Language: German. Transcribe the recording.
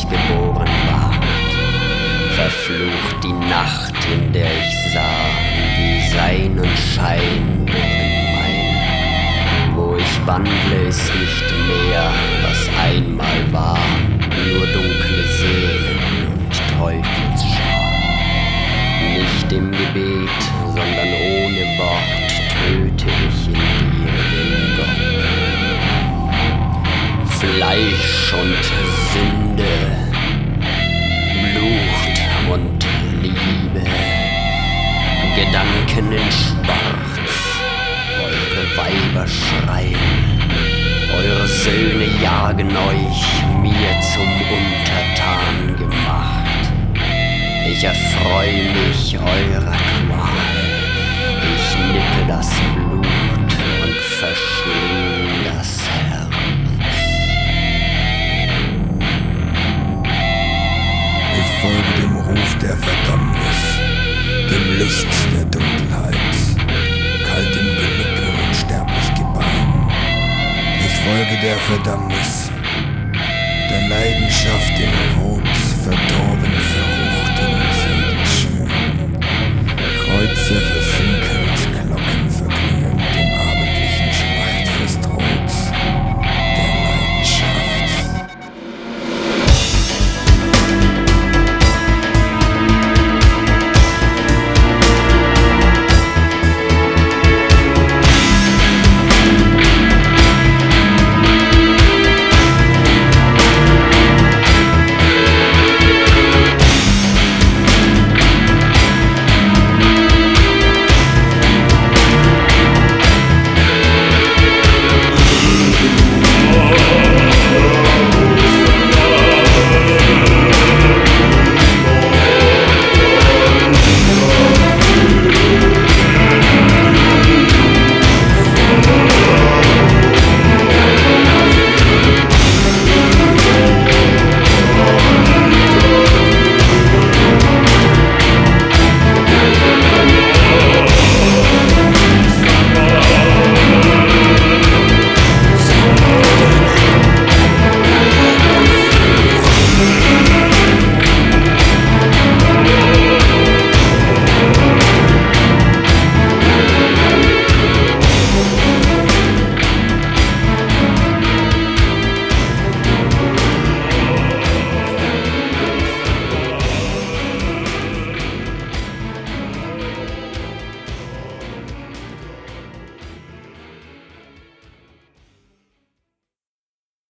geboren ward. Verflucht die Nacht, in der ich sah, wie Sein und Schein wurden mein. Wo ich wandle, ist nicht mehr, was einmal war, nur dunkle Seelen und Teufelsschar. Nicht im Gebet, sondern ohne Wort töte ich in dir den Gott. Fleisch und Sünde, Blut und Liebe, Gedanken in Schwarz, eure Weiber schreien, eure Söhne jagen euch, mir zum Untertan gemacht. Ich erfreu mich eurer Qual, ich nippe das Blut und verschling das Herz. Ich folge dem Ruf der Verdammnis, dem Licht der Dunkelheit, kalt im Genick und unsterblich Gebein. Ich folge der Verdammnis, der Leidenschaft in Rot, verdorben, verrucht und segenschön. Kreuze versinken